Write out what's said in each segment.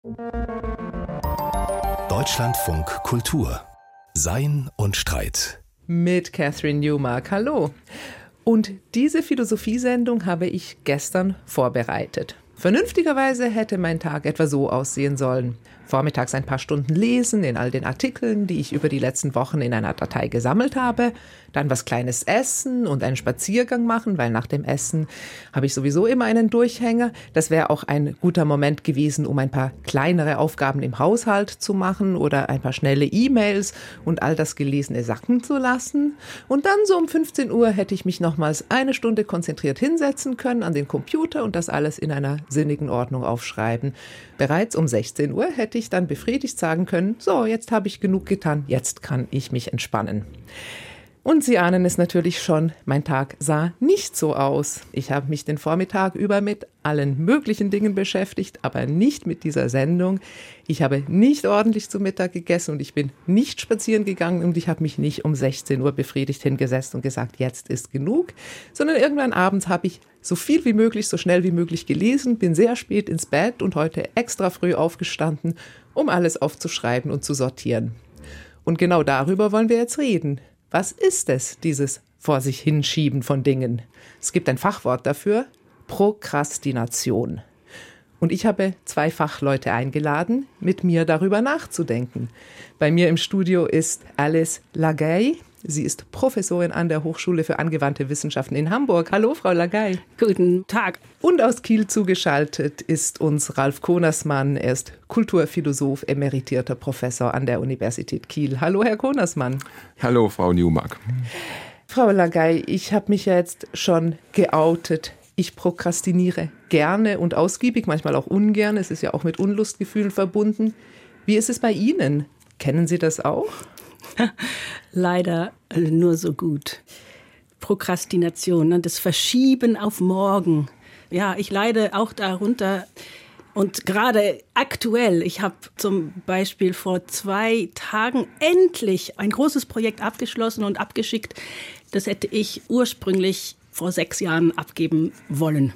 Deutschlandfunk Kultur. Sein und Streit. Mit Catherine Newmark. Hallo. Und diese Philosophiesendung habe ich gestern vorbereitet. Vernünftigerweise hätte mein Tag etwa so aussehen sollen. Vormittags ein paar Stunden lesen in all den Artikeln, die ich über die letzten Wochen in einer Datei gesammelt habe. Dann was Kleines essen und einen Spaziergang machen, weil nach dem Essen habe ich sowieso immer einen Durchhänger. Das wäre auch ein guter Moment gewesen, um ein paar kleinere Aufgaben im Haushalt zu machen oder ein paar schnelle E-Mails und all das Gelesene sacken zu lassen. Und dann so um 15 Uhr hätte ich mich nochmals eine Stunde konzentriert hinsetzen können an den Computer und das alles in einer sinnigen Ordnung aufschreiben. Bereits um 16 Uhr hätte ich dann befriedigt sagen können, so, jetzt habe ich genug getan, jetzt kann ich mich entspannen. Und Sie ahnen es natürlich schon, mein Tag sah nicht so aus. Ich habe mich den Vormittag über mit allen möglichen Dingen beschäftigt, aber nicht mit dieser Sendung. Ich habe nicht ordentlich zu Mittag gegessen und ich bin nicht spazieren gegangen und ich habe mich nicht um 16 Uhr befriedigt hingesetzt und gesagt, jetzt ist genug, sondern irgendwann abends habe ich so viel wie möglich, so schnell wie möglich gelesen, bin sehr spät ins Bett und heute extra früh aufgestanden, um alles aufzuschreiben und zu sortieren. Und genau darüber wollen wir jetzt reden. Was ist es, dieses vor sich hinschieben von Dingen? Es gibt ein Fachwort dafür, Prokrastination. Und ich habe 2 Fachleute eingeladen, mit mir darüber nachzudenken. Bei mir im Studio ist Alice Lagay. Sie ist Professorin an der Hochschule für angewandte Wissenschaften in Hamburg. Hallo, Frau Lagay. Guten Tag. Und aus Kiel zugeschaltet ist uns Ralf Konersmann. Er ist Kulturphilosoph, emeritierter Professor an der Universität Kiel. Hallo, Herr Konersmann. Hallo, Frau Newmark. Frau Lagay, ich habe mich ja jetzt schon geoutet. Ich prokrastiniere gerne und ausgiebig, manchmal auch ungern. Es ist ja auch mit Unlustgefühlen verbunden. Wie ist es bei Ihnen? Kennen Sie das auch? Leider nur so gut. Prokrastination, das Verschieben auf morgen. Ja, ich leide auch darunter. Und gerade aktuell, ich habe zum Beispiel vor 2 Tagen endlich ein großes Projekt abgeschlossen und abgeschickt. Das hätte ich ursprünglich vor 6 Jahren abgeben wollen.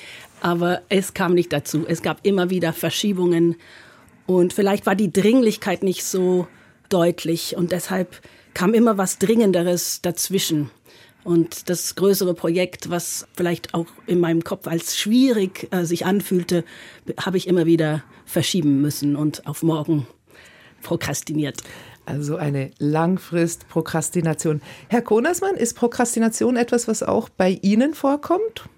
Aber es kam nicht dazu. Es gab immer wieder Verschiebungen. Und vielleicht war die Dringlichkeit nicht so deutlich und deshalb kam immer was Dringenderes dazwischen. Und das größere Projekt, was vielleicht auch in meinem Kopf als schwierig sich anfühlte, habe ich immer wieder verschieben müssen und auf morgen prokrastiniert. Also eine Langfrist-Prokrastination. Herr Konersmann, ist Prokrastination etwas, was auch bei Ihnen vorkommt?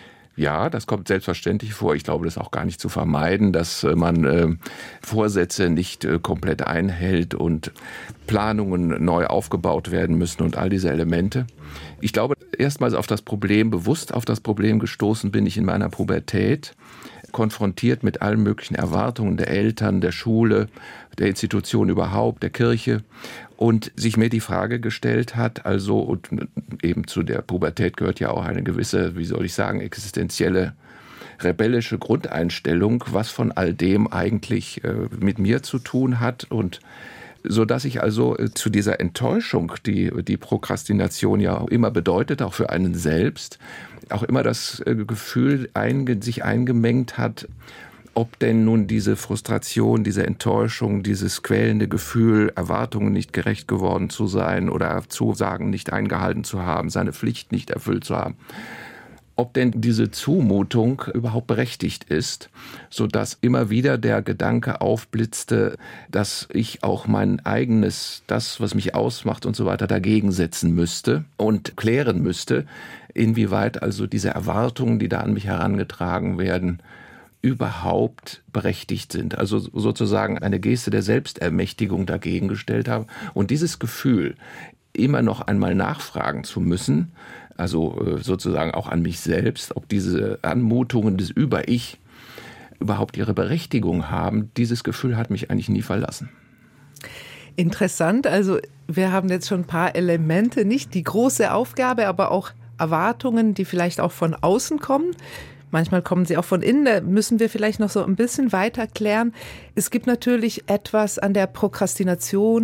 Ja, das kommt selbstverständlich vor. Ich glaube, das ist auch gar nicht zu vermeiden, dass man Vorsätze nicht komplett einhält und Planungen neu aufgebaut werden müssen und all diese Elemente. Ich glaube, erstmals bewusst auf das Problem gestoßen bin ich in meiner Pubertät, konfrontiert mit allen möglichen Erwartungen der Eltern, der Schule, der Institution überhaupt, der Kirche. Und sich mir die Frage gestellt hat, also, und eben zu der Pubertät gehört ja auch eine gewisse, wie soll ich sagen, existenzielle, rebellische Grundeinstellung, was von all dem eigentlich mit mir zu tun hat. Und so dass ich also zu dieser Enttäuschung, die Prokrastination ja immer bedeutet, auch für einen selbst, auch immer das Gefühl sich eingemengt hat, ob denn nun diese Frustration, diese Enttäuschung, dieses quälende Gefühl, Erwartungen nicht gerecht geworden zu sein oder Zusagen nicht eingehalten zu haben, seine Pflicht nicht erfüllt zu haben, ob denn diese Zumutung überhaupt berechtigt ist, sodass immer wieder der Gedanke aufblitzte, dass ich auch mein eigenes, das, was mich ausmacht und so weiter, dagegen setzen müsste und klären müsste, inwieweit also diese Erwartungen, die da an mich herangetragen werden, überhaupt berechtigt sind. Also sozusagen eine Geste der Selbstermächtigung dagegen gestellt habe. Und dieses Gefühl, immer noch einmal nachfragen zu müssen, also sozusagen auch an mich selbst, ob diese Anmutungen des Über-Ich überhaupt ihre Berechtigung haben, dieses Gefühl hat mich eigentlich nie verlassen. Interessant, also wir haben jetzt schon ein paar Elemente, nicht die große Aufgabe, aber auch Erwartungen, die vielleicht auch von außen kommen. Manchmal kommen sie auch von innen, da müssen wir vielleicht noch so ein bisschen weiter klären. Es gibt natürlich etwas an der Prokrastination,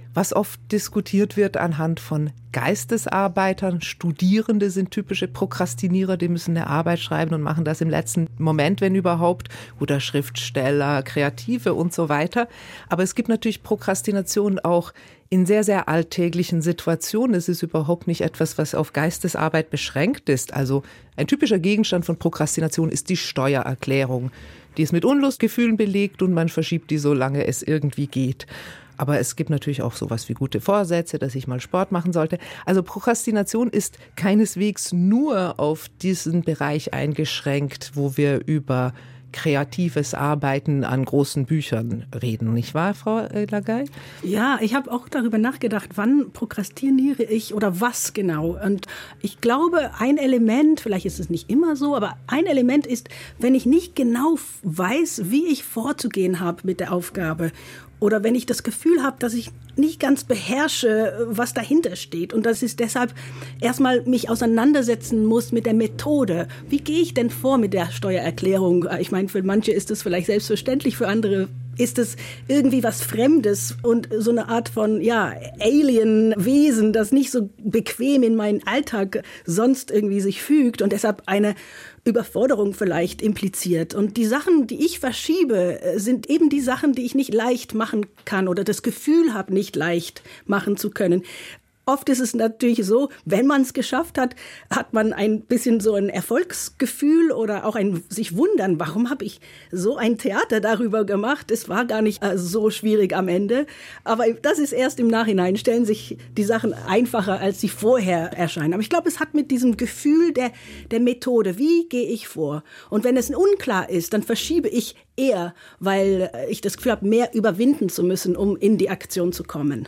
was oft diskutiert wird anhand von Geistesarbeitern. Studierende sind typische Prokrastinierer, die müssen eine Arbeit schreiben und machen das im letzten Moment, wenn überhaupt. Oder Schriftsteller, Kreative und so weiter. Aber es gibt natürlich Prokrastination auch in sehr, sehr alltäglichen Situationen. Es ist überhaupt nicht etwas, was auf Geistesarbeit beschränkt ist. Also ein typischer Gegenstand von Prokrastination ist die Steuererklärung. Die ist mit Unlustgefühlen belegt und man verschiebt die, solange es irgendwie geht. Aber es gibt natürlich auch sowas wie gute Vorsätze, dass ich mal Sport machen sollte. Also Prokrastination ist keineswegs nur auf diesen Bereich eingeschränkt, wo wir über kreatives Arbeiten an großen Büchern reden, nicht wahr, Frau Lagay? Ja, ich habe auch darüber nachgedacht, wann prokrastiniere ich oder was genau. Und ich glaube, ein Element, vielleicht ist es nicht immer so, aber ein Element ist, wenn ich nicht genau weiß, wie ich vorzugehen habe mit der Aufgabe. Oder wenn ich das Gefühl habe, dass ich nicht ganz beherrsche, was dahinter steht. Und dass ich deshalb erstmal mich auseinandersetzen muss mit der Methode. Wie gehe ich denn vor mit der Steuererklärung? Ich meine, für manche ist das vielleicht selbstverständlich, für andere ist es irgendwie was Fremdes und so eine Art von, Alien-Wesen, das nicht so bequem in meinen Alltag sonst irgendwie sich fügt und deshalb eine Überforderung vielleicht impliziert. Und die Sachen, die ich verschiebe, sind eben die Sachen, die ich nicht leicht machen kann oder das Gefühl habe, nicht leicht machen zu können. Oft ist es natürlich so, wenn man es geschafft hat, hat man ein bisschen so ein Erfolgsgefühl oder auch ein sich wundern, warum habe ich so ein Theater darüber gemacht? Es war gar nicht so schwierig am Ende. Aber das ist erst im Nachhinein, stellen sich die Sachen einfacher, als sie vorher erscheinen. Aber ich glaube, es hat mit diesem Gefühl der Methode, wie gehe ich vor? Und wenn es unklar ist, dann verschiebe ich eher, weil ich das Gefühl habe, mehr überwinden zu müssen, um in die Aktion zu kommen.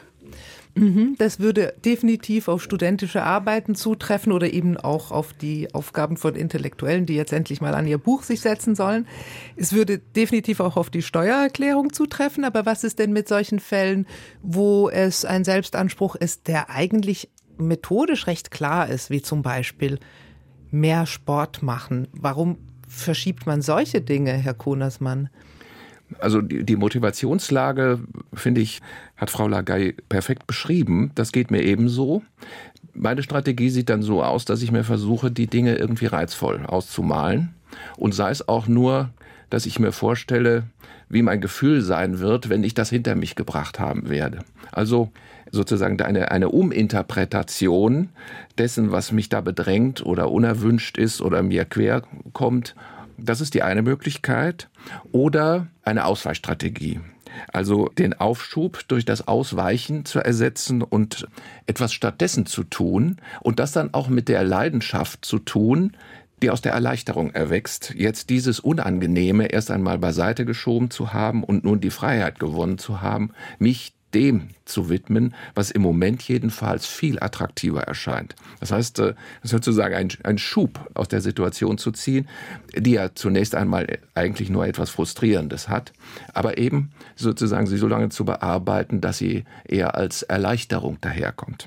Das würde definitiv auf studentische Arbeiten zutreffen oder eben auch auf die Aufgaben von Intellektuellen, die jetzt endlich mal an ihr Buch sich setzen sollen. Es würde definitiv auch auf die Steuererklärung zutreffen. Aber was ist denn mit solchen Fällen, wo es ein Selbstanspruch ist, der eigentlich methodisch recht klar ist, wie zum Beispiel mehr Sport machen? Warum verschiebt man solche Dinge, Herr Konersmann? Also die Motivationslage, finde ich, hat Frau Lagay perfekt beschrieben. Das geht mir ebenso. Meine Strategie sieht dann so aus, dass ich mir versuche, die Dinge irgendwie reizvoll auszumalen. Und sei es auch nur, dass ich mir vorstelle, wie mein Gefühl sein wird, wenn ich das hinter mich gebracht haben werde. Also sozusagen eine Uminterpretation dessen, was mich da bedrängt oder unerwünscht ist oder mir quer kommt. Das ist die eine Möglichkeit. Oder eine Ausweichstrategie. Also den Aufschub durch das Ausweichen zu ersetzen und etwas stattdessen zu tun und das dann auch mit der Leidenschaft zu tun, die aus der Erleichterung erwächst, jetzt dieses Unangenehme erst einmal beiseite geschoben zu haben und nun die Freiheit gewonnen zu haben, mich dem zu widmen, was im Moment jedenfalls viel attraktiver erscheint. Das heißt, es ist sozusagen ein Schub aus der Situation zu ziehen, die ja zunächst einmal eigentlich nur etwas Frustrierendes hat, aber eben sozusagen sie so lange zu bearbeiten, dass sie eher als Erleichterung daherkommt.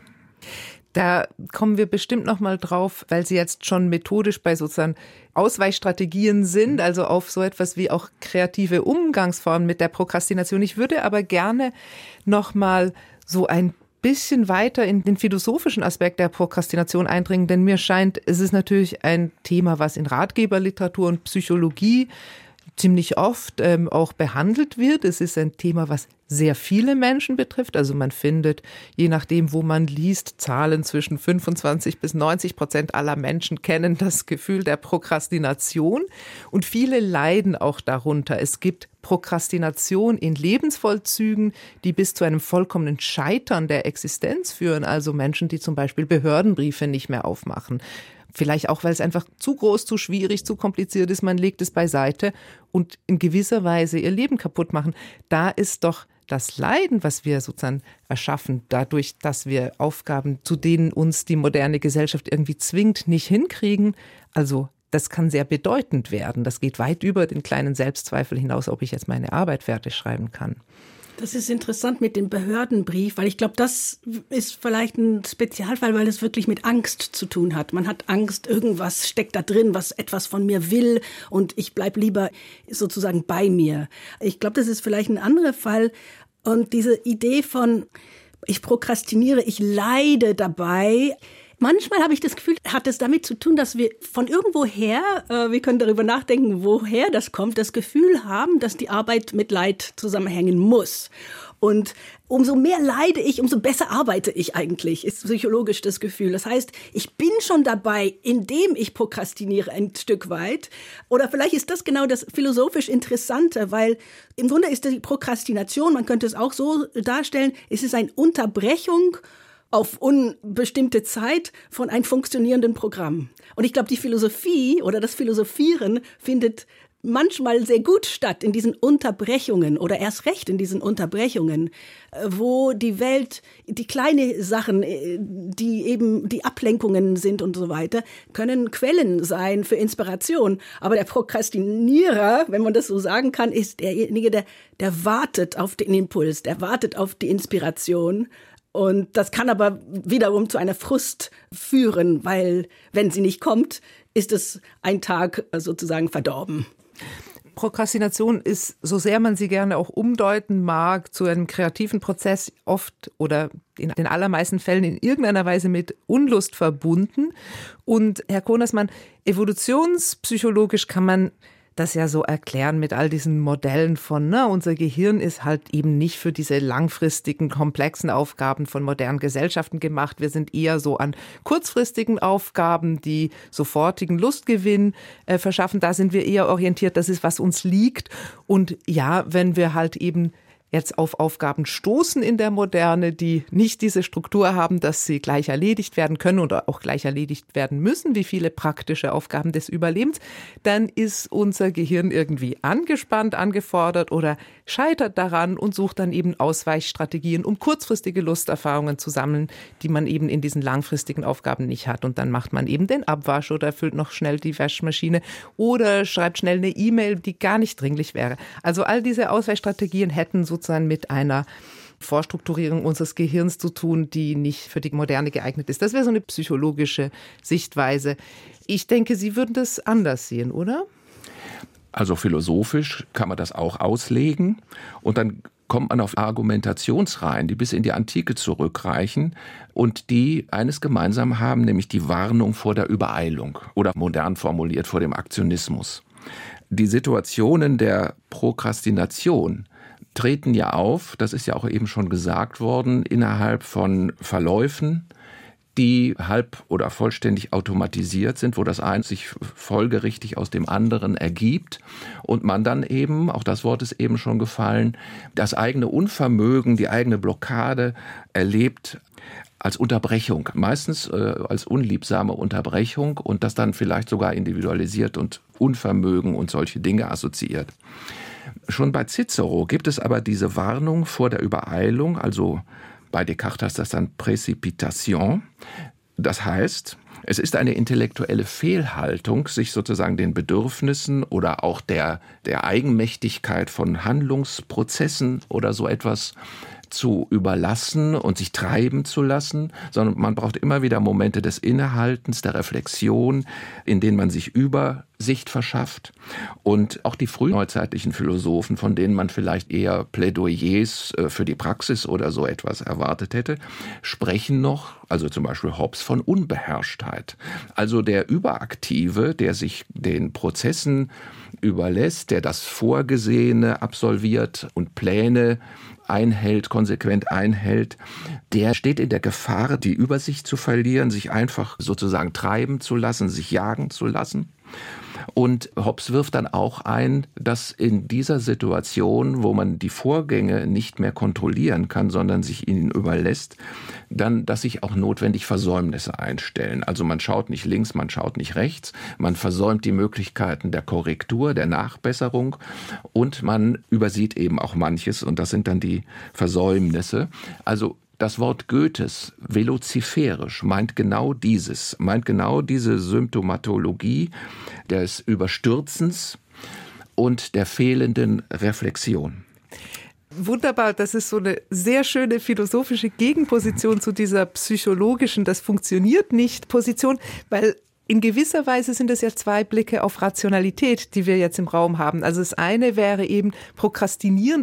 Da kommen wir bestimmt noch mal drauf, weil Sie jetzt schon methodisch bei sozusagen Ausweichstrategien sind, also auf so etwas wie auch kreative Umgangsformen mit der Prokrastination. Ich würde aber gerne noch mal so ein bisschen weiter in den philosophischen Aspekt der Prokrastination eindringen, denn mir scheint, es ist natürlich ein Thema, was in Ratgeberliteratur und Psychologie ziemlich oft auch behandelt wird. Es ist ein Thema, was sehr viele Menschen betrifft. Also man findet, je nachdem, wo man liest, Zahlen zwischen 25-90% aller Menschen kennen das Gefühl der Prokrastination. Und viele leiden auch darunter. Es gibt Prokrastination in Lebensvollzügen, die bis zu einem vollkommenen Scheitern der Existenz führen. Also Menschen, die zum Beispiel Behördenbriefe nicht mehr aufmachen. Vielleicht auch, weil es einfach zu groß, zu schwierig, zu kompliziert ist. Man legt es beiseite und in gewisser Weise ihr Leben kaputt machen. Da ist doch das Leiden, was wir sozusagen erschaffen, dadurch, dass wir Aufgaben, zu denen uns die moderne Gesellschaft irgendwie zwingt, nicht hinkriegen. Also das kann sehr bedeutend werden. Das geht weit über den kleinen Selbstzweifel hinaus, ob ich jetzt meine Arbeit fertig schreiben kann. Das ist interessant mit dem Behördenbrief, weil ich glaube, das ist vielleicht ein Spezialfall, weil es wirklich mit Angst zu tun hat. Man hat Angst, irgendwas steckt da drin, was etwas von mir will und ich bleib lieber sozusagen bei mir. Ich glaube, das ist vielleicht ein anderer Fall und diese Idee von Ich prokrastiniere, ich leide dabei. Manchmal habe ich das Gefühl, hat es damit zu tun, dass wir von irgendwoher, wir können darüber nachdenken, woher das kommt, das Gefühl haben, dass die Arbeit mit Leid zusammenhängen muss. Und umso mehr leide ich, umso besser arbeite ich eigentlich, ist psychologisch das Gefühl. Das heißt, ich bin schon dabei, indem ich prokrastiniere ein Stück weit. Oder vielleicht ist das genau das philosophisch Interessante, weil im Grunde ist die Prokrastination, man könnte es auch so darstellen, es ist eine Unterbrechung auf unbestimmte Zeit von einem funktionierenden Programm. Und ich glaube, die Philosophie oder das Philosophieren findet manchmal sehr gut statt in diesen Unterbrechungen oder erst recht in diesen Unterbrechungen, wo die Welt, die kleinen Sachen, die eben die Ablenkungen sind und so weiter, können Quellen sein für Inspiration. Aber der Prokrastinierer, wenn man das so sagen kann, ist derjenige, der wartet auf den Impuls, der wartet auf die Inspiration. Und das kann aber wiederum zu einer Frust führen, weil wenn sie nicht kommt, ist es ein Tag sozusagen verdorben. Prokrastination ist, so sehr man sie gerne auch umdeuten mag, zu einem kreativen Prozess oft oder in den allermeisten Fällen in irgendeiner Weise mit Unlust verbunden. Und Herr Konersmann, evolutionspsychologisch kann man das ja so erklären mit all diesen Modellen von, unser Gehirn ist halt eben nicht für diese langfristigen, komplexen Aufgaben von modernen Gesellschaften gemacht. Wir sind eher so an kurzfristigen Aufgaben, die sofortigen Lustgewinn verschaffen. Da sind wir eher orientiert, das ist, was uns liegt. Und ja, wenn wir halt eben jetzt auf Aufgaben stoßen in der Moderne, die nicht diese Struktur haben, dass sie gleich erledigt werden können oder auch gleich erledigt werden müssen, wie viele praktische Aufgaben des Überlebens, dann ist unser Gehirn irgendwie angespannt, angefordert oder scheitert daran und sucht dann eben Ausweichstrategien, um kurzfristige Lusterfahrungen zu sammeln, die man eben in diesen langfristigen Aufgaben nicht hat. Und dann macht man eben den Abwasch oder füllt noch schnell die Waschmaschine oder schreibt schnell eine E-Mail, die gar nicht dringlich wäre. Also all diese Ausweichstrategien hätten sozusagen mit einer Vorstrukturierung unseres Gehirns zu tun, die nicht für die Moderne geeignet ist. Das wäre so eine psychologische Sichtweise. Ich denke, Sie würden das anders sehen, oder? Also philosophisch kann man das auch auslegen und dann kommt man auf Argumentationsreihen, die bis in die Antike zurückreichen und die eines gemeinsam haben, nämlich die Warnung vor der Übereilung oder modern formuliert vor dem Aktionismus. Die Situationen der Prokrastination treten ja auf, das ist ja auch eben schon gesagt worden, innerhalb von Verläufen, die halb oder vollständig automatisiert sind, wo das eine sich folgerichtig aus dem anderen ergibt und man dann eben, auch das Wort ist eben schon gefallen, das eigene Unvermögen, die eigene Blockade erlebt als Unterbrechung, meistens als unliebsame Unterbrechung und das dann vielleicht sogar individualisiert und Unvermögen und solche Dinge assoziiert. Schon bei Cicero gibt es aber diese Warnung vor der Übereilung, also bei Descartes heißt das dann Präcipitation. Das heißt, es ist eine intellektuelle Fehlhaltung, sich sozusagen den Bedürfnissen oder auch der Eigenmächtigkeit von Handlungsprozessen oder so etwas zu überlassen und sich treiben zu lassen, sondern man braucht immer wieder Momente des Innehaltens, der Reflexion, in denen man sich Übersicht verschafft. Und auch die frühneuzeitlichen Philosophen, von denen man vielleicht eher Plädoyers für die Praxis oder so etwas erwartet hätte, sprechen noch, also zum Beispiel Hobbes, von Unbeherrschtheit. Also der Überaktive, der sich den Prozessen überlässt, der das Vorgesehene absolviert und Pläne einhält, konsequent einhält, der steht in der Gefahr, die Übersicht zu verlieren, sich einfach sozusagen treiben zu lassen, sich jagen zu lassen. Und Hobbes wirft dann auch ein, dass in dieser Situation, wo man die Vorgänge nicht mehr kontrollieren kann, sondern sich ihnen überlässt, dann, dass sich auch notwendig Versäumnisse einstellen. Also man schaut nicht links, man schaut nicht rechts, man versäumt die Möglichkeiten der Korrektur, der Nachbesserung und man übersieht eben auch manches und das sind dann die Versäumnisse. Also das Wort Goethes, velociferisch, meint genau diese Symptomatologie des Überstürzens und der fehlenden Reflexion. Wunderbar, das ist so eine sehr schöne philosophische Gegenposition zu dieser psychologischen, das funktioniert nicht Position, weil in gewisser Weise sind es ja zwei Blicke auf Rationalität, die wir jetzt im Raum haben. Also das eine wäre eben Prokrastinieren, das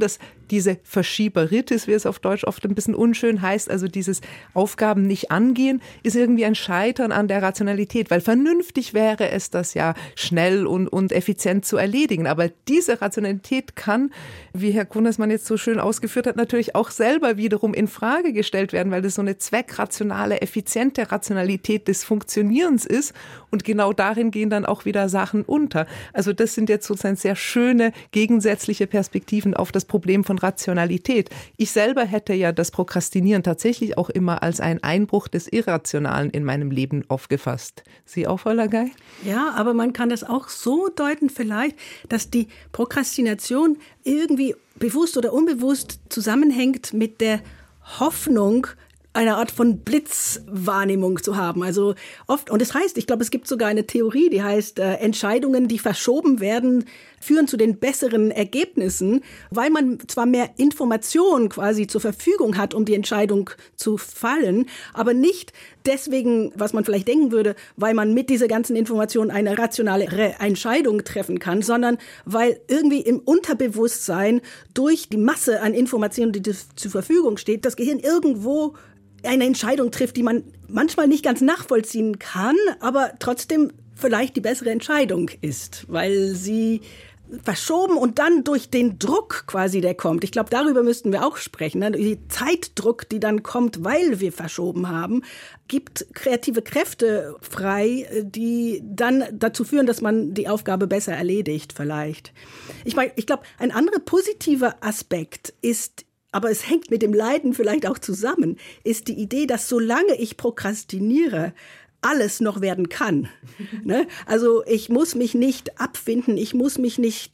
diese Verschieberitis, wie es auf Deutsch oft ein bisschen unschön heißt, also dieses Aufgaben nicht angehen, ist irgendwie ein Scheitern an der Rationalität, weil vernünftig wäre es, das ja schnell und effizient zu erledigen. Aber diese Rationalität kann, wie Herr Kunnersmann jetzt so schön ausgeführt hat, natürlich auch selber wiederum in Frage gestellt werden, weil das so eine zweckrationale, effiziente Rationalität des Funktionierens ist. Und genau darin gehen dann auch wieder Sachen unter. Also das sind jetzt sozusagen sehr schöne gegensätzliche Perspektiven auf das Problem von Rationalität. Ich selber hätte ja das Prokrastinieren tatsächlich auch immer als einen Einbruch des Irrationalen in meinem Leben aufgefasst. Sie auch, Frau Lagay? Ja, aber man kann das auch so deuten vielleicht, dass die Prokrastination irgendwie bewusst oder unbewusst zusammenhängt mit der Hoffnung, eine Art von Blitzwahrnehmung zu haben. Also oft, und das heißt, ich glaube, es gibt sogar eine Theorie, die heißt, Entscheidungen, die verschoben werden, führen zu den besseren Ergebnissen, weil man zwar mehr Informationen quasi zur Verfügung hat, um die Entscheidung zu fallen, aber nicht deswegen, was man vielleicht denken würde, weil man mit dieser ganzen Information eine rationale Entscheidung treffen kann, sondern weil irgendwie im Unterbewusstsein durch die Masse an Informationen, die zur Verfügung steht, das Gehirn irgendwo eine Entscheidung trifft, die man manchmal nicht ganz nachvollziehen kann, aber trotzdem vielleicht die bessere Entscheidung ist, weil sie verschoben und dann durch den Druck quasi, der kommt. Ich glaube, darüber müssten wir auch sprechen. Ne? Die Zeitdruck, die dann kommt, weil wir verschoben haben, gibt kreative Kräfte frei, die dann dazu führen, dass man die Aufgabe besser erledigt vielleicht. Ich glaube, ein anderer positiver Aspekt ist, aber es hängt mit dem Leiden vielleicht auch zusammen, ist die Idee, dass solange ich prokrastiniere, alles noch werden kann. Ne? Also ich muss mich nicht abfinden, ich muss mich nicht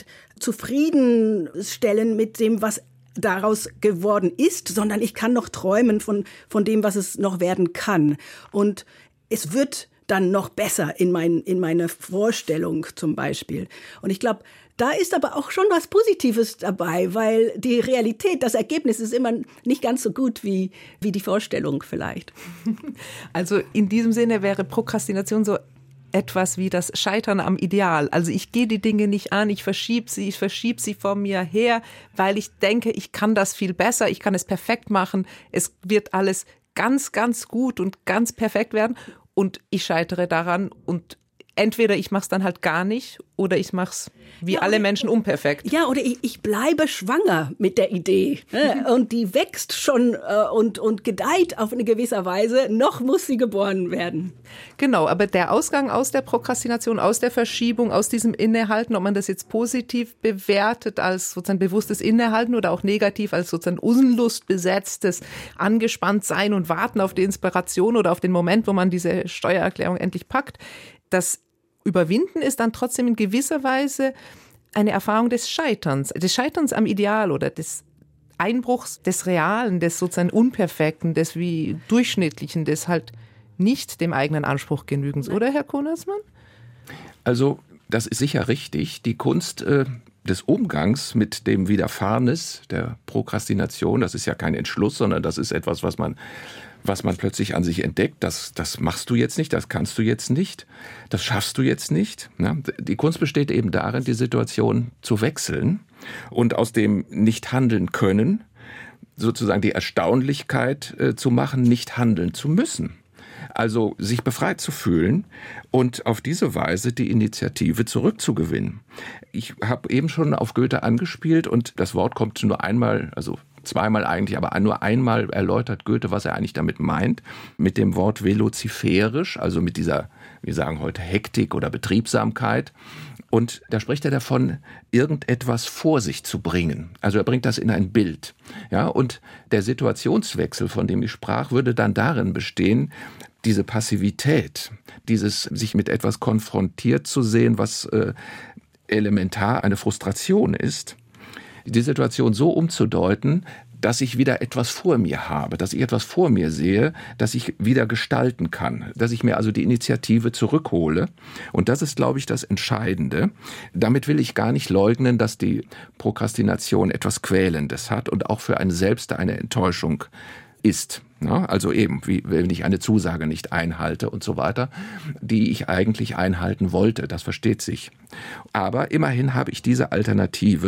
zufriedenstellen mit dem, was daraus geworden ist, sondern ich kann noch träumen von dem, was es noch werden kann. Und es wird dann noch besser in meiner Vorstellung zum Beispiel. Und ich glaube, da ist aber auch schon was Positives dabei, weil die Realität, das Ergebnis ist immer nicht ganz so gut wie die Vorstellung vielleicht. Also in diesem Sinne wäre Prokrastination so etwas wie das Scheitern am Ideal. Also ich gehe die Dinge nicht an, ich verschiebe sie vor mir her, weil ich denke, ich kann das viel besser, ich kann es perfekt machen, es wird alles ganz, ganz gut und ganz perfekt werden und ich scheitere daran und entweder ich mache es dann halt gar nicht oder ich mache es wie alle Menschen unperfekt. Ja, oder ich bleibe schwanger mit der Idee. Und die wächst schon und gedeiht auf eine gewisse Weise. Noch muss sie geboren werden. Genau, aber der Ausgang aus der Prokrastination, aus der Verschiebung, aus diesem Innehalten, ob man das jetzt positiv bewertet als sozusagen bewusstes Innehalten oder auch negativ als sozusagen unlustbesetztes Angespanntsein und Warten auf die Inspiration oder auf den Moment, wo man diese Steuererklärung endlich packt, das Überwinden ist dann trotzdem in gewisser Weise eine Erfahrung des Scheiterns am Ideal oder des Einbruchs des Realen, des sozusagen Unperfekten, des wie Durchschnittlichen, des halt nicht dem eigenen Anspruch Genügens, oder Herr Kunnersmann? Also das ist sicher richtig. Die Kunst des Umgangs mit dem Widerfahrenes, der Prokrastination, das ist ja kein Entschluss, sondern das ist etwas, was man plötzlich an sich entdeckt, das machst du jetzt nicht, das kannst du jetzt nicht, das schaffst du jetzt nicht. Die Kunst besteht eben darin, die Situation zu wechseln und aus dem Nicht-Handeln-Können sozusagen die Erstaunlichkeit zu machen, nicht handeln zu müssen. Also sich befreit zu fühlen und auf diese Weise die Initiative zurückzugewinnen. Ich habe eben schon auf Goethe angespielt und das Wort kommt nur einmal, also zweimal eigentlich, aber nur einmal erläutert Goethe, was er eigentlich damit meint, mit dem Wort velociferisch, also mit dieser, wir sagen heute Hektik oder Betriebsamkeit. Und da spricht er davon, irgendetwas vor sich zu bringen. Also er bringt das in ein Bild. Ja, und der Situationswechsel, von dem ich sprach, würde dann darin bestehen, diese Passivität, dieses sich mit etwas konfrontiert zu sehen, was elementar eine Frustration ist, die Situation so umzudeuten, dass ich wieder etwas vor mir habe, dass ich etwas vor mir sehe, dass ich wieder gestalten kann, dass ich mir also die Initiative zurückhole. Und das ist, glaube ich, das Entscheidende. Damit will ich gar nicht leugnen, dass die Prokrastination etwas Quälendes hat und auch für einen selbst eine Enttäuschung ist. Also eben, wie wenn ich eine Zusage nicht einhalte und so weiter, die ich eigentlich einhalten wollte, das versteht sich. Aber immerhin habe ich diese Alternative,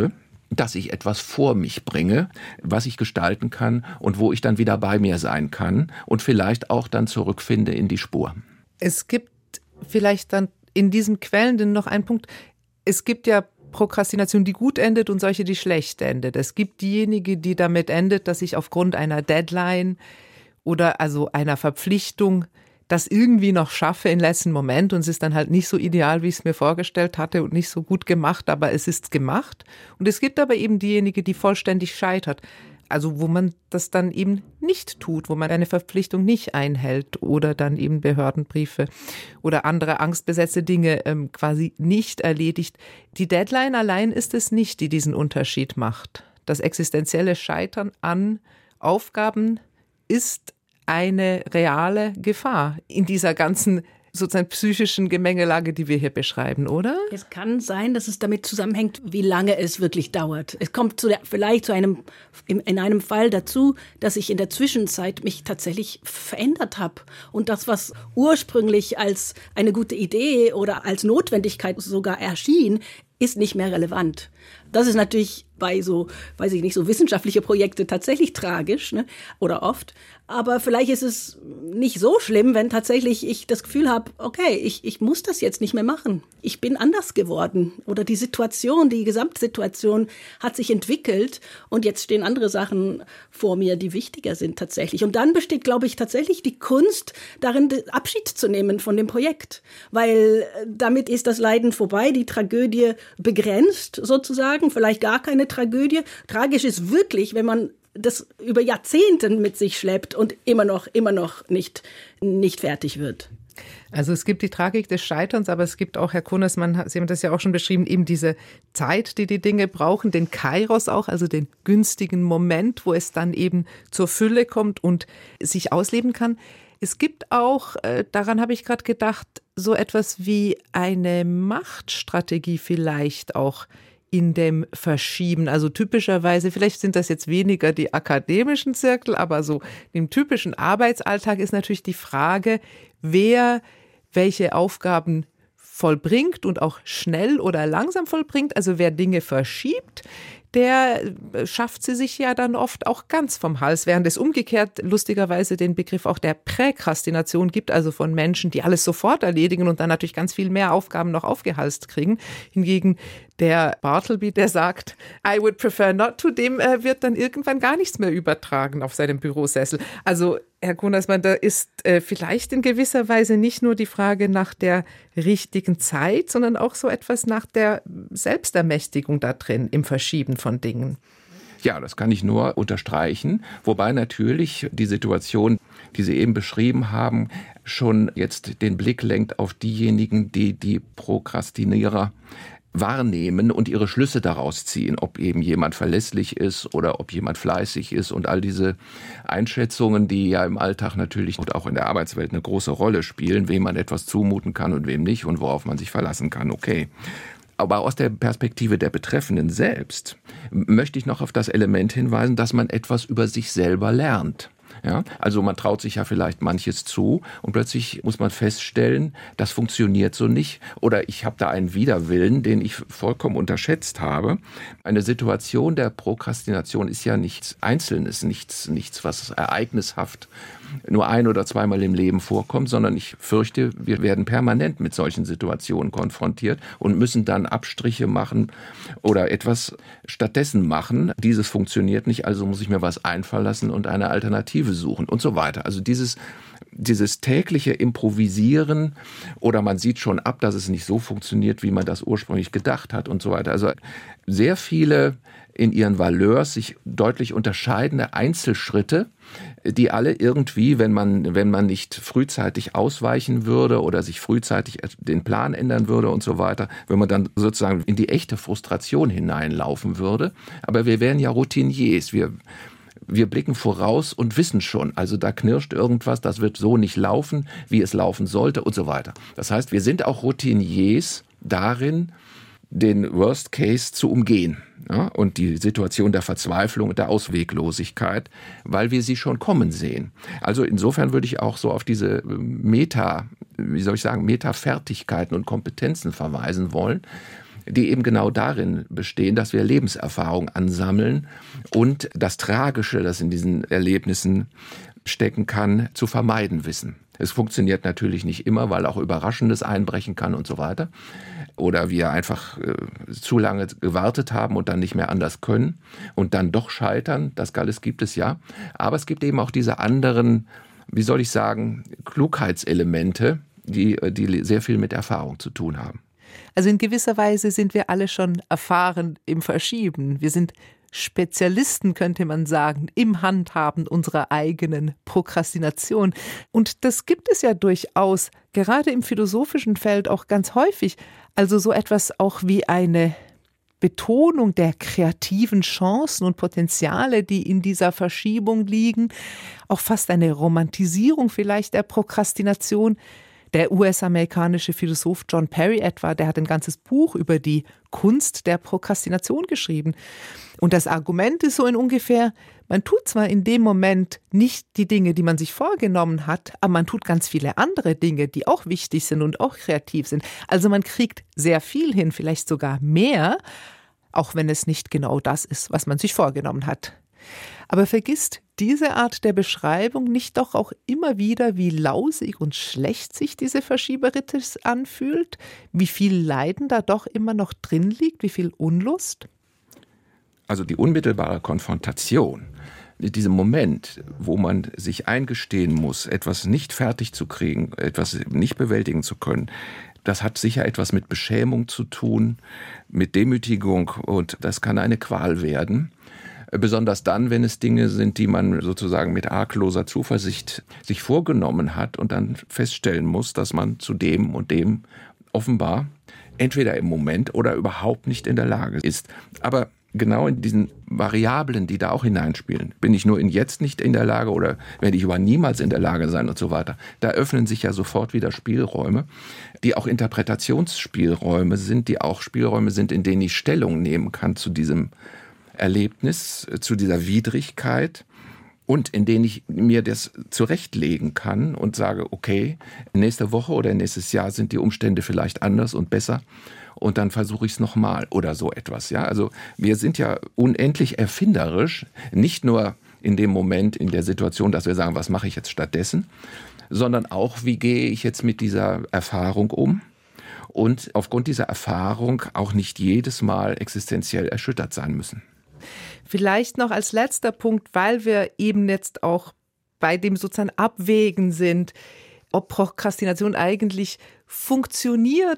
dass ich etwas vor mich bringe, was ich gestalten kann und wo ich dann wieder bei mir sein kann und vielleicht auch dann zurückfinde in die Spur. Es gibt vielleicht dann in diesem Quellenden noch einen Punkt. Es gibt ja Prokrastination, die gut endet und solche, die schlecht endet. Es gibt diejenige, die damit endet, dass ich aufgrund einer Deadline oder also einer Verpflichtung das irgendwie noch schaffe im letzten Moment und es ist dann halt nicht so ideal, wie ich es mir vorgestellt hatte und nicht so gut gemacht, aber es ist gemacht. Und es gibt aber eben diejenige, die vollständig scheitert. Also wo man das dann eben nicht tut, wo man eine Verpflichtung nicht einhält oder dann eben Behördenbriefe oder andere angstbesetzte Dinge quasi nicht erledigt. Die Deadline allein ist es nicht, die diesen Unterschied macht. Das existenzielle Scheitern an Aufgaben ist eine reale Gefahr in dieser ganzen sozusagen psychischen Gemengelage, die wir hier beschreiben, oder? Es kann sein, dass es damit zusammenhängt, wie lange es wirklich dauert. Es kommt vielleicht in einem Fall dazu, dass ich in der Zwischenzeit mich tatsächlich verändert habe. Und das, was ursprünglich als eine gute Idee oder als Notwendigkeit sogar erschien, ist nicht mehr relevant. Das ist natürlich bei so, weiß ich nicht, so wissenschaftliche Projekte tatsächlich tragisch, ne? Oder oft. Aber vielleicht ist es nicht so schlimm, wenn tatsächlich ich das Gefühl habe, okay, ich muss das jetzt nicht mehr machen. Ich bin anders geworden. Oder die Gesamtsituation hat sich entwickelt und jetzt stehen andere Sachen vor mir, die wichtiger sind tatsächlich. Und dann besteht, glaube ich, tatsächlich die Kunst darin, Abschied zu nehmen von dem Projekt. Weil damit ist das Leiden vorbei, die Tragödie begrenzt sozusagen, vielleicht gar keine Tragödie. Tragisch ist wirklich, wenn man das über Jahrzehnte mit sich schleppt und immer noch nicht fertig wird. Also es gibt die Tragik des Scheiterns, aber es gibt auch, Herr Kunersmann, Sie haben das ja auch schon beschrieben, eben diese Zeit, die die Dinge brauchen, den Kairos auch, also den günstigen Moment, wo es dann eben zur Fülle kommt und sich ausleben kann. Es gibt auch, daran habe ich gerade gedacht, so etwas wie eine Machtstrategie vielleicht auch in dem Verschieben. Also typischerweise, vielleicht sind das jetzt weniger die akademischen Zirkel, aber so im typischen Arbeitsalltag ist natürlich die Frage, wer welche Aufgaben vollbringt und auch schnell oder langsam vollbringt. Also wer Dinge verschiebt, der schafft sie sich ja dann oft auch ganz vom Hals, während es umgekehrt lustigerweise den Begriff auch der Präkrastination gibt, also von Menschen, die alles sofort erledigen und dann natürlich ganz viel mehr Aufgaben noch aufgehalst kriegen. Hingegen der Bartleby, der sagt, I would prefer not to, dem wird dann irgendwann gar nichts mehr übertragen auf seinem Bürosessel. Also Herr Kunersmann, da ist vielleicht in gewisser Weise nicht nur die Frage nach der richtigen Zeit, sondern auch so etwas nach der Selbstermächtigung da drin, im Verschieben von Dingen. Ja, das kann ich nur unterstreichen, wobei natürlich die Situation, die Sie eben beschrieben haben, schon jetzt den Blick lenkt auf diejenigen, die Prokrastinierer wahrnehmen und ihre Schlüsse daraus ziehen, ob eben jemand verlässlich ist oder ob jemand fleißig ist und all diese Einschätzungen, die ja im Alltag natürlich und auch in der Arbeitswelt eine große Rolle spielen, wem man etwas zumuten kann und wem nicht und worauf man sich verlassen kann, okay. Aber aus der Perspektive der Betreffenden selbst möchte ich noch auf das Element hinweisen, dass man etwas über sich selber lernt. Ja, also man traut sich ja vielleicht manches zu und plötzlich muss man feststellen, das funktioniert so nicht oder ich habe da einen Widerwillen, den ich vollkommen unterschätzt habe. Eine Situation der Prokrastination ist ja nichts Einzelnes, nichts, was ereignishaft nur ein- oder zweimal im Leben vorkommt, sondern ich fürchte, wir werden permanent mit solchen Situationen konfrontiert und müssen dann Abstriche machen oder etwas stattdessen machen. Dieses funktioniert nicht, also muss ich mir was einfallen lassen und eine Alternative suchen und so weiter. Also dieses tägliche Improvisieren oder man sieht schon ab, dass es nicht so funktioniert, wie man das ursprünglich gedacht hat und so weiter. Also sehr viele in ihren Valeurs sich deutlich unterscheidende Einzelschritte, die alle irgendwie, wenn man nicht frühzeitig ausweichen würde oder sich frühzeitig den Plan ändern würde und so weiter, wenn man dann sozusagen in die echte Frustration hineinlaufen würde. Aber wir wären ja Routiniers, wir blicken voraus und wissen schon, also da knirscht irgendwas, das wird so nicht laufen, wie es laufen sollte und so weiter. Das heißt, wir sind auch Routiniers darin, den Worst Case zu umgehen, ja, und die Situation der Verzweiflung und der Ausweglosigkeit, weil wir sie schon kommen sehen. Also insofern würde ich auch so auf diese Metafertigkeiten und Kompetenzen verweisen wollen, die eben genau darin bestehen, dass wir Lebenserfahrung ansammeln und das Tragische, das in diesen Erlebnissen stecken kann, zu vermeiden wissen. Es funktioniert natürlich nicht immer, weil auch Überraschendes einbrechen kann und so weiter. Oder wir einfach zu lange gewartet haben und dann nicht mehr anders können und dann doch scheitern. Das alles gibt es ja. Aber es gibt eben auch diese anderen, wie soll ich sagen, Klugheitselemente, die sehr viel mit Erfahrung zu tun haben. Also in gewisser Weise sind wir alle schon erfahren im Verschieben. Wir sind Spezialisten, könnte man sagen, im Handhaben unserer eigenen Prokrastination. Und das gibt es ja durchaus, gerade im philosophischen Feld auch ganz häufig. Also so etwas auch wie eine Betonung der kreativen Chancen und Potenziale, die in dieser Verschiebung liegen. Auch fast eine Romantisierung vielleicht der Prokrastination. Der US-amerikanische Philosoph John Perry etwa, der hat ein ganzes Buch über die Kunst der Prokrastination geschrieben. Und das Argument ist so in ungefähr, man tut zwar in dem Moment nicht die Dinge, die man sich vorgenommen hat, aber man tut ganz viele andere Dinge, die auch wichtig sind und auch kreativ sind. Also man kriegt sehr viel hin, vielleicht sogar mehr, auch wenn es nicht genau das ist, was man sich vorgenommen hat. Aber vergisst diese Art der Beschreibung nicht doch auch immer wieder, wie lausig und schlecht sich diese Verschieberitis anfühlt? Wie viel Leiden da doch immer noch drin liegt? Wie viel Unlust? Also die unmittelbare Konfrontation mit diesem Moment, wo man sich eingestehen muss, etwas nicht fertig zu kriegen, etwas nicht bewältigen zu können, das hat sicher etwas mit Beschämung zu tun, mit Demütigung, und das kann eine Qual werden. Besonders dann, wenn es Dinge sind, die man sozusagen mit argloser Zuversicht sich vorgenommen hat und dann feststellen muss, dass man zu dem und dem offenbar entweder im Moment oder überhaupt nicht in der Lage ist. Aber genau in diesen Variablen, die da auch hineinspielen, bin ich nur in jetzt nicht in der Lage oder werde ich über niemals in der Lage sein und so weiter, da öffnen sich ja sofort wieder Spielräume, die auch Interpretationsspielräume sind, die auch Spielräume sind, in denen ich Stellung nehmen kann zu diesem Erlebnis, zu dieser Widrigkeit, und in denen ich mir das zurechtlegen kann und sage, okay, nächste Woche oder nächstes Jahr sind die Umstände vielleicht anders und besser und dann versuche ich es nochmal oder so etwas. Ja? Also wir sind ja unendlich erfinderisch, nicht nur in dem Moment, in der Situation, dass wir sagen, was mache ich jetzt stattdessen, sondern auch, wie gehe ich jetzt mit dieser Erfahrung um? Und aufgrund dieser Erfahrung auch nicht jedes Mal existenziell erschüttert sein müssen. Vielleicht noch als letzter Punkt, weil wir eben jetzt auch bei dem sozusagen Abwägen sind, ob Prokrastination eigentlich funktionieren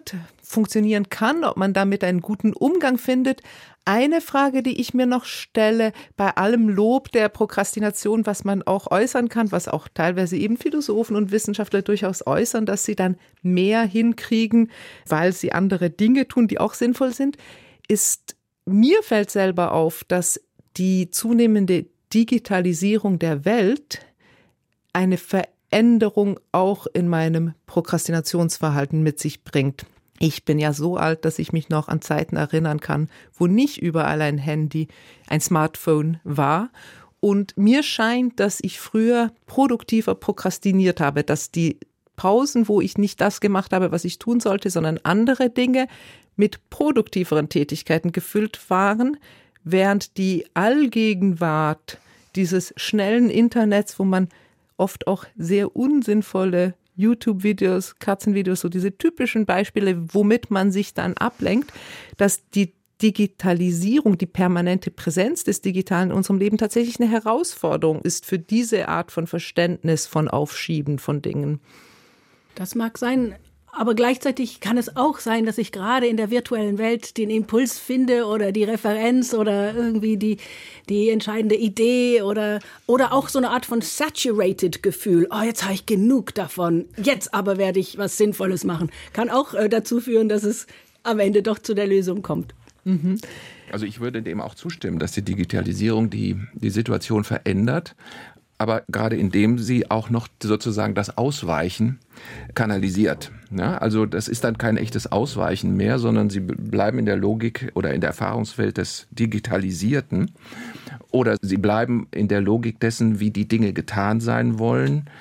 kann, ob man damit einen guten Umgang findet. Eine Frage, die ich mir noch stelle, bei allem Lob der Prokrastination, was man auch äußern kann, was auch teilweise eben Philosophen und Wissenschaftler durchaus äußern, dass sie dann mehr hinkriegen, weil sie andere Dinge tun, die auch sinnvoll sind, ist, mir fällt selber auf, dass die zunehmende Digitalisierung der Welt eine Veränderung auch in meinem Prokrastinationsverhalten mit sich bringt. Ich bin ja so alt, dass ich mich noch an Zeiten erinnern kann, wo nicht überall ein Handy, ein Smartphone war. Und mir scheint, dass ich früher produktiver prokrastiniert habe, dass die Pausen, wo ich nicht das gemacht habe, was ich tun sollte, sondern andere Dinge mit produktiveren Tätigkeiten gefüllt waren, während die Allgegenwart dieses schnellen Internets, wo man oft auch sehr unsinnvolle YouTube-Videos, Katzenvideos, so diese typischen Beispiele, womit man sich dann ablenkt, dass die Digitalisierung, die permanente Präsenz des Digitalen in unserem Leben tatsächlich eine Herausforderung ist für diese Art von Verständnis, von Aufschieben von Dingen. Das mag sein. Aber gleichzeitig kann es auch sein, dass ich gerade in der virtuellen Welt den Impuls finde oder die Referenz oder irgendwie die entscheidende Idee oder auch so eine Art von saturated Gefühl. Oh, jetzt habe ich genug davon. Jetzt aber werde ich was Sinnvolles machen. Kann auch dazu führen, dass es am Ende doch zu der Lösung kommt. Mhm. Also ich würde dem auch zustimmen, dass die Digitalisierung die Situation verändert. Aber gerade indem sie auch noch sozusagen das Ausweichen kanalisiert. Ja, also das ist dann kein echtes Ausweichen mehr, sondern sie bleiben in der Logik oder in der Erfahrungswelt des Digitalisierten oder sie bleiben in der Logik dessen, wie die Dinge getan sein wollen.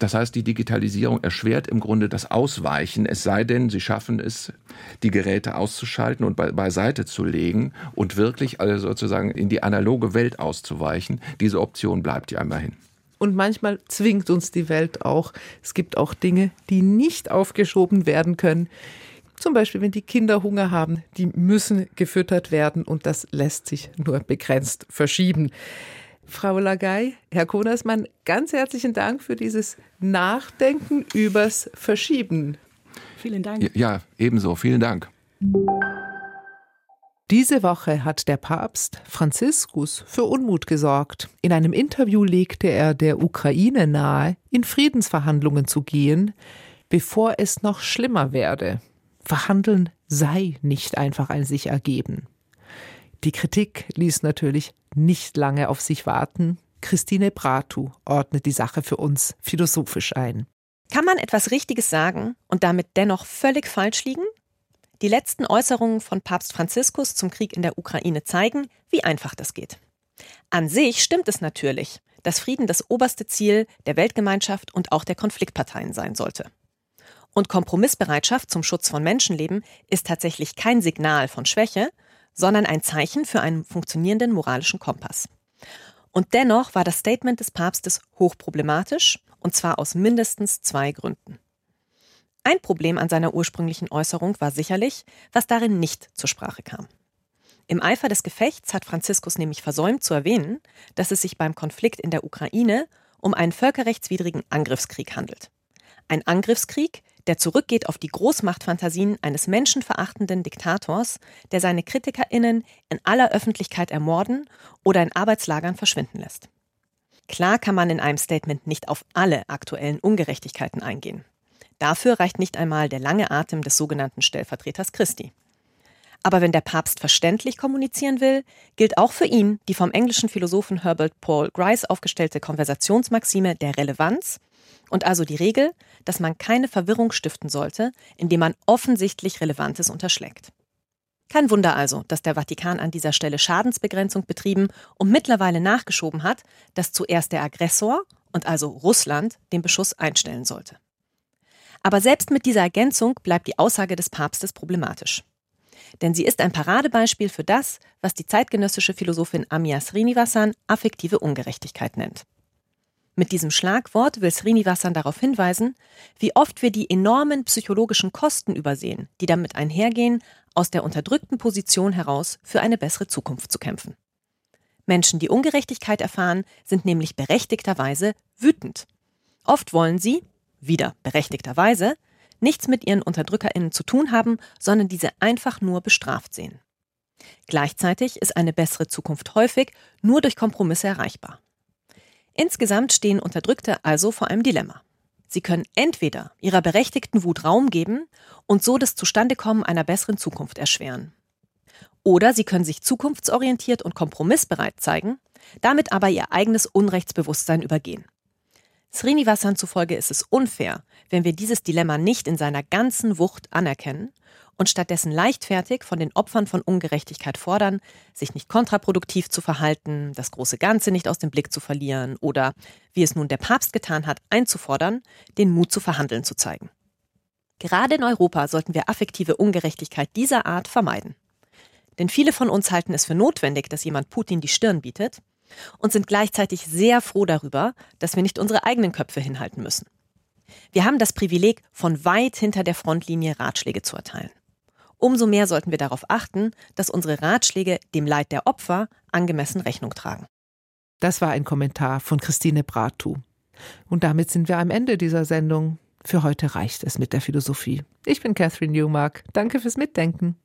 Das heißt, die Digitalisierung erschwert im Grunde das Ausweichen, es sei denn, sie schaffen es, die Geräte auszuschalten und beiseite zu legen und wirklich also sozusagen in die analoge Welt auszuweichen. Diese Option bleibt ja immerhin. Und manchmal zwingt uns die Welt auch. Es gibt auch Dinge, die nicht aufgeschoben werden können. Zum Beispiel, wenn die Kinder Hunger haben, die müssen gefüttert werden und das lässt sich nur begrenzt verschieben. Frau Lagay, Herr Konersmann, ganz herzlichen Dank für dieses Nachdenken übers Verschieben. Vielen Dank. Ja, ebenso. Vielen Dank. Diese Woche hat der Papst Franziskus für Unmut gesorgt. In einem Interview legte er der Ukraine nahe, in Friedensverhandlungen zu gehen, bevor es noch schlimmer werde. Verhandeln sei nicht einfach ein sich ergeben. Die Kritik ließ natürlich nicht lange auf sich warten. Christine Bratu ordnet die Sache für uns philosophisch ein. Kann man etwas Richtiges sagen und damit dennoch völlig falsch liegen? Die letzten Äußerungen von Papst Franziskus zum Krieg in der Ukraine zeigen, wie einfach das geht. An sich stimmt es natürlich, dass Frieden das oberste Ziel der Weltgemeinschaft und auch der Konfliktparteien sein sollte. Und Kompromissbereitschaft zum Schutz von Menschenleben ist tatsächlich kein Signal von Schwäche, sondern ein Zeichen für einen funktionierenden moralischen Kompass. Und dennoch war das Statement des Papstes hochproblematisch, und zwar aus mindestens 2 Gründen. Ein Problem an seiner ursprünglichen Äußerung war sicherlich, was darin nicht zur Sprache kam. Im Eifer des Gefechts hat Franziskus nämlich versäumt zu erwähnen, dass es sich beim Konflikt in der Ukraine um einen völkerrechtswidrigen Angriffskrieg handelt. Ein Angriffskrieg, der zurückgeht auf die Großmachtfantasien eines menschenverachtenden Diktators, der seine KritikerInnen in aller Öffentlichkeit ermorden oder in Arbeitslagern verschwinden lässt. Klar kann man in einem Statement nicht auf alle aktuellen Ungerechtigkeiten eingehen. Dafür reicht nicht einmal der lange Atem des sogenannten Stellvertreters Christi. Aber wenn der Papst verständlich kommunizieren will, gilt auch für ihn die vom englischen Philosophen Herbert Paul Grice aufgestellte Konversationsmaxime der Relevanz und also die Regel, dass man keine Verwirrung stiften sollte, indem man offensichtlich Relevantes unterschlägt. Kein Wunder also, dass der Vatikan an dieser Stelle Schadensbegrenzung betrieben und mittlerweile nachgeschoben hat, dass zuerst der Aggressor und also Russland den Beschuss einstellen sollte. Aber selbst mit dieser Ergänzung bleibt die Aussage des Papstes problematisch. Denn sie ist ein Paradebeispiel für das, was die zeitgenössische Philosophin Amia Srinivasan affektive Ungerechtigkeit nennt. Mit diesem Schlagwort will Srinivasan darauf hinweisen, wie oft wir die enormen psychologischen Kosten übersehen, die damit einhergehen, aus der unterdrückten Position heraus für eine bessere Zukunft zu kämpfen. Menschen, die Ungerechtigkeit erfahren, sind nämlich berechtigterweise wütend. Oft wollen sie, wieder berechtigterweise, nichts mit ihren UnterdrückerInnen zu tun haben, sondern diese einfach nur bestraft sehen. Gleichzeitig ist eine bessere Zukunft häufig nur durch Kompromisse erreichbar. Insgesamt stehen Unterdrückte also vor einem Dilemma. Sie können entweder ihrer berechtigten Wut Raum geben und so das Zustandekommen einer besseren Zukunft erschweren. Oder sie können sich zukunftsorientiert und kompromissbereit zeigen, damit aber ihr eigenes Unrechtsbewusstsein übergehen. Srinivasan zufolge ist es unfair, wenn wir dieses Dilemma nicht in seiner ganzen Wucht anerkennen und stattdessen leichtfertig von den Opfern von Ungerechtigkeit fordern, sich nicht kontraproduktiv zu verhalten, das große Ganze nicht aus dem Blick zu verlieren oder, wie es nun der Papst getan hat, einzufordern, den Mut zu verhandeln zu zeigen. Gerade in Europa sollten wir affektive Ungerechtigkeit dieser Art vermeiden. Denn viele von uns halten es für notwendig, dass jemand Putin die Stirn bietet, und sind gleichzeitig sehr froh darüber, dass wir nicht unsere eigenen Köpfe hinhalten müssen. Wir haben das Privileg, von weit hinter der Frontlinie Ratschläge zu erteilen. Umso mehr sollten wir darauf achten, dass unsere Ratschläge dem Leid der Opfer angemessen Rechnung tragen. Das war ein Kommentar von Christine Bratu. Und damit sind wir am Ende dieser Sendung. Für heute reicht es mit der Philosophie. Ich bin Catherine Newmark. Danke fürs Mitdenken.